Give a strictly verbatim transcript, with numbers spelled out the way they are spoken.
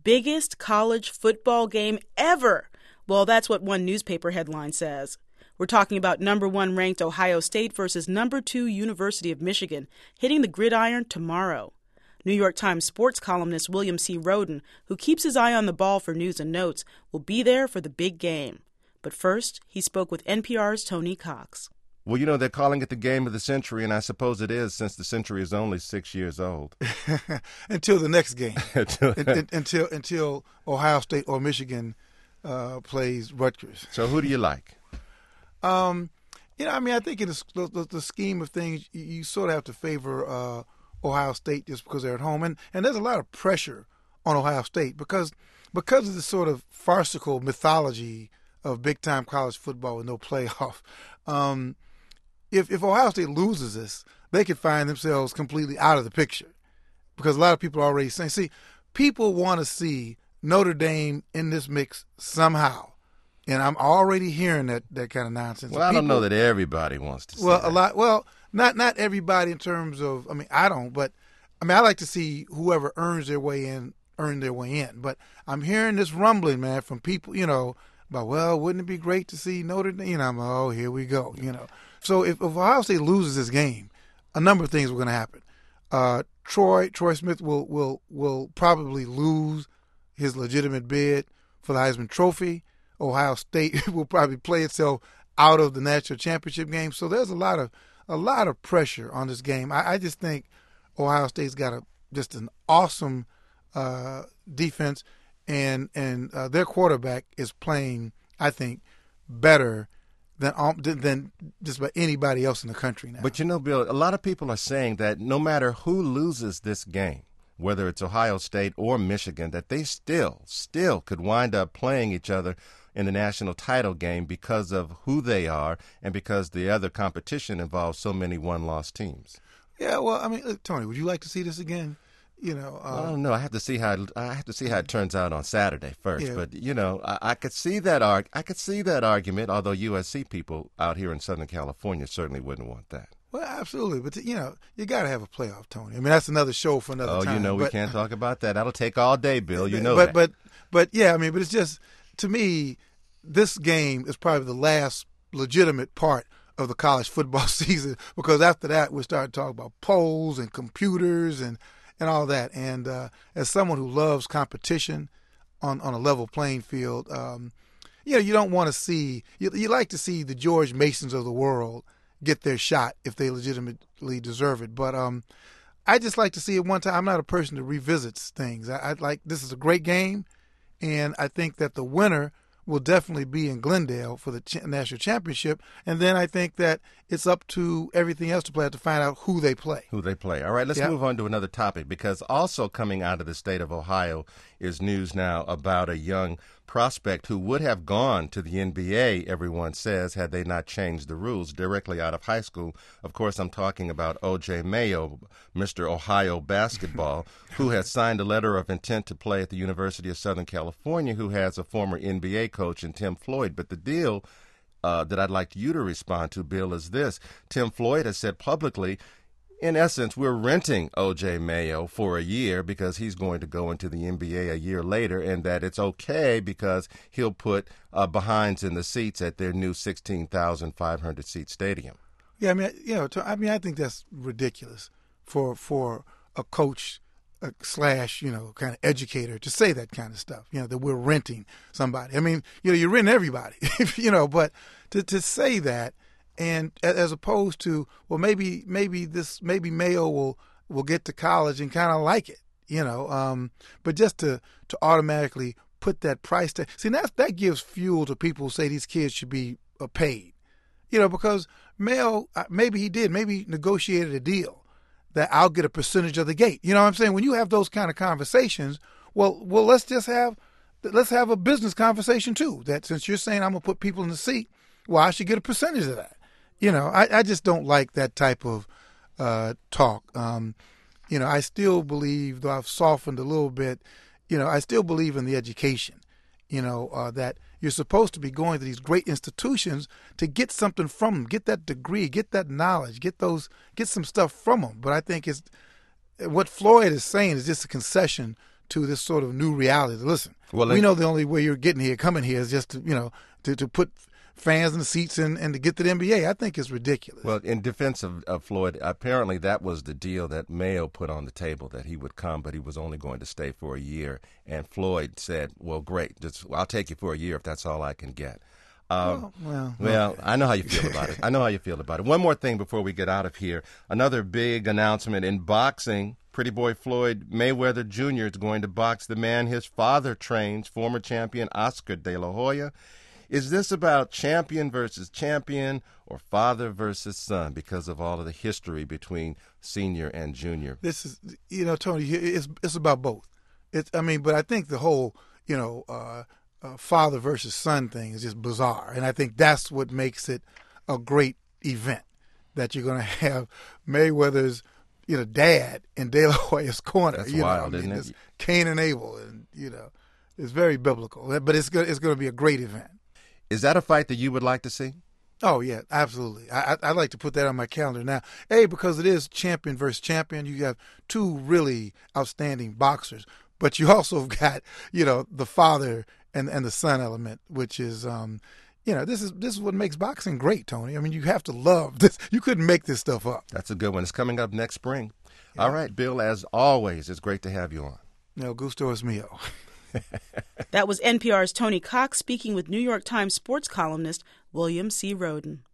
biggest college football game ever. Well, that's what one newspaper headline says. We're talking about number one ranked Ohio State versus number two University of Michigan, hitting the gridiron tomorrow. New York Times sports columnist William C. Rhoden, who keeps his eye on the ball for news and notes, will be there for the big game. But first, he spoke with N P R's Tony Cox. Well, you know, they're calling it the game of the century, and I suppose it is since the century is only six years old. Until the next game. until, until Ohio State or Michigan uh, plays Rutgers. So who do you like? Um, you know, I mean, I think in the, the, the scheme of things, you, you sort of have to favor uh, Ohio State just because they're at home. And, and there's a lot of pressure on Ohio State because because of this sort of farcical mythology of big-time college football with no playoff. Um, if, if Ohio State loses this, they could find themselves completely out of the picture because a lot of people are already saying, see, people want to see Notre Dame in this mix somehow. And I'm already hearing that, that kind of nonsense. Well, I don't know that everybody wants to see Well, that. a lot. Well, not not everybody in terms of. I mean, I don't. But I mean, I like to see whoever earns their way in earn their way in. But I'm hearing this rumbling, man, from people. You know, about well, wouldn't it be great to see Notre Dame? You know, I'm oh, here we go. You know, so if, if Ohio State loses this game, a number of things are going to happen. Uh, Troy Troy Smith will will will probably lose his legitimate bid for the Heisman Trophy. Ohio State will probably play itself out of the national championship game. So there's a lot of a lot of pressure on this game. I, I just think Ohio State's got a just an awesome uh, defense, and and uh, their quarterback is playing, I think, better than um, than just about anybody else in the country now. But you know, Bill, a lot of people are saying that no matter who loses this game, whether it's Ohio State or Michigan, that they still still could wind up playing each other in the national title game because of who they are and because the other competition involves so many one-loss teams. Yeah, well, I mean, look, Tony, would you like to see this again? You know, uh, I don't know. I have to see how it, I have to see how it turns out on Saturday first. Yeah. But you know, I, I could see that arg- I could see that argument. Although U S C people out here in Southern California certainly wouldn't want that. Well, absolutely, but you know, you got to have a playoff, Tony. I mean, that's another show for another oh, time. Oh, you know, we but, can't talk about that. That'll take all day, Bill. You know but, that. But but yeah, I mean, but it's just to me, this game is probably the last legitimate part of the college football season because after that we start talking about polls and computers and, and all that. And uh, as someone who loves competition on, on a level playing field, um, you know, you don't want to see you, you like to see the George Masons of the world get their shot if they legitimately deserve it. But um, I just like to see it one time. I'm not a person that revisits things. I, I like this is a great game, and I think that the winner will definitely be in Glendale for the ch- national championship. And then I think that it's up to everything else to play out to find out who they play. Who they play. All right, let's yep. move on to another topic because also coming out of the state of Ohio is news now about a young prospect who would have gone to the N B A, everyone says, had they not changed the rules directly out of high school. Of course, I'm talking about O J Mayo, Mister Ohio basketball, who has signed a letter of intent to play at the University of Southern California, who has a former N B A coach in Tim Floyd. But the deal uh, that I'd like you to respond to, Bill, is this. Tim Floyd has said publicly, in essence, we're renting O J Mayo for a year because he's going to go into the N B A a year later, and that it's okay because he'll put uh, behinds in the seats at their new sixteen thousand five hundred seat stadium. Yeah, I mean, you know, I mean, I think that's ridiculous for for a coach uh, slash, you know, kind of educator to say that kind of stuff. You know, that we're renting somebody. I mean, you know, you're renting everybody, you know, but to to say that. And as opposed to, well, maybe maybe this maybe Mayo will, will get to college and kind of like it, you know. Um, but just to, to automatically put that price tag, see, that that gives fuel to people who say these kids should be uh, paid, you know, because Mayo maybe he did, maybe he negotiated a deal that I'll get a percentage of the gate. You know what I'm saying? When you have those kind of conversations, well, well, let's just have let's have a business conversation too. That since you're saying I'm gonna put people in the seat, well, I should get a percentage of that. You know, I, I just don't like that type of uh, talk. Um, you know, I still believe, though I've softened a little bit, you know, I still believe in the education, you know, uh, that you're supposed to be going to these great institutions to get something from them, get that degree, get that knowledge, get those, get some stuff from them. But I think it's what Floyd is saying is just a concession to this sort of new reality. Listen, well, we know the only way you're getting here, coming here, is just to, you know, to, to put fans in the seats and, and to get to the N B A. I think it's ridiculous. Well, in defense of, of Floyd, apparently that was the deal that Mayo put on the table, that he would come, but he was only going to stay for a year. And Floyd said, well, great, just, I'll take you for a year if that's all I can get. Um, well, well, well okay. I know how you feel about it. I know how you feel about it. One more thing before we get out of here. Another big announcement in boxing. Pretty boy Floyd Mayweather Junior is going to box the man his father trains, former champion Oscar De La Hoya. Is this about champion versus champion or father versus son because of all of the history between senior and junior? This is, you know, Tony, it's it's about both. It's, I mean, but I think the whole, you know, uh, uh, father versus son thing is just bizarre. And I think that's what makes it a great event, that you're going to have Mayweather's, you know, dad in De La Hoya's corner. That's you know, wild, I mean, isn't it? Cain and Abel, and, you know, it's very biblical. But it's go- it's going to be a great event. Is that a fight that you would like to see? Oh, yeah, absolutely. I, I, I'd like to put that on my calendar now. A, because it is champion versus champion. You have two really outstanding boxers. But you also have got, you know, the father and and the son element, which is, um, you know, this is this is what makes boxing great, Tony. I mean, you have to love this. You couldn't make this stuff up. That's a good one. It's coming up next spring. Yeah. All right, Bill, as always, it's great to have you on. No, gusto es mio. That was N P R's Tony Cox speaking with New York Times sports columnist William C. Rhoden.